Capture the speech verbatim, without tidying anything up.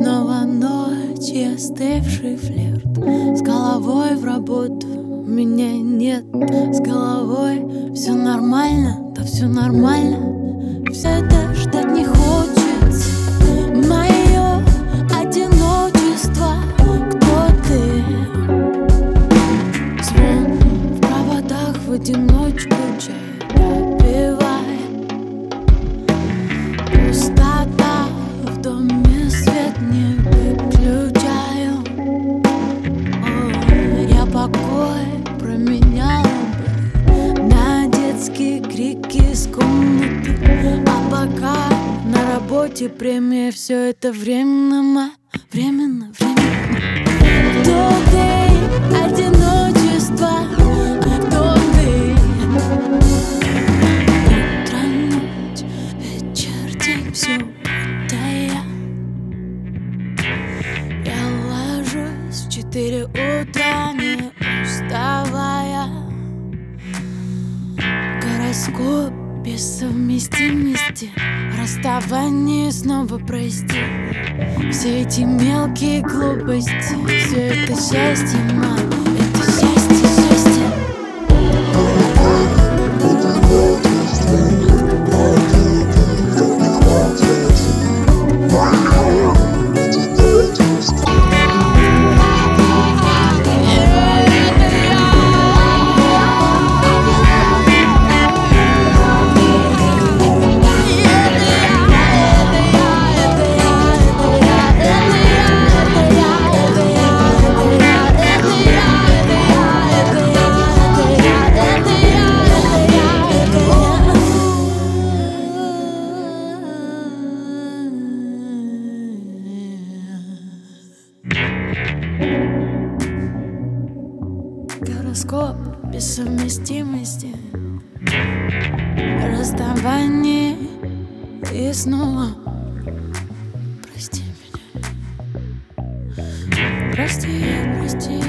снова ночь и остывший флирт. С головой в работу меня нет. С головой все нормально, да все нормально. Все это ждать не хочется. Мое одиночество. Кто ты? Звон в проводах в одиночку чай попивай. Пустота в доме, свет не выключаю. О, я покой променяла бы на детские крики из комнаты. А пока на работе премия, все это временно, временно, временно. Кто ты? Одиночество. Кто ты? Утро, ночь, вечер, день, все будто я. Я ложусь в четыре утра, не уставая. Гороскоп без совместимости, расставание снова прости. Все эти мелкие глупости, все это счастье, мам, это счастье, счастье. Гороскоп без совместимости, расставание и снова прости меня. Прости, прости.